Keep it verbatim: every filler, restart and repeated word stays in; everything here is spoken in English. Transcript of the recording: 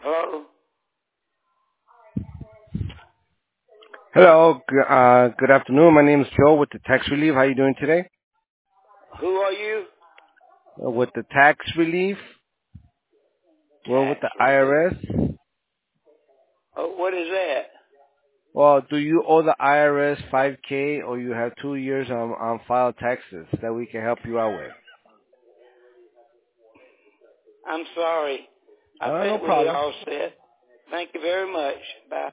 Hello? Hello, g- uh, good afternoon. My name is Joe with the Tax Relief. How are you doing today? Who are you? Uh, with the Tax Relief, we're with Tax the relief. I R S. Oh, what is that? Well, do you owe the I R S five K or you have two years on, on file taxes that we can help you out with? I'm sorry. I Uh, no think we're problem. all set. Thank you very much. Bye.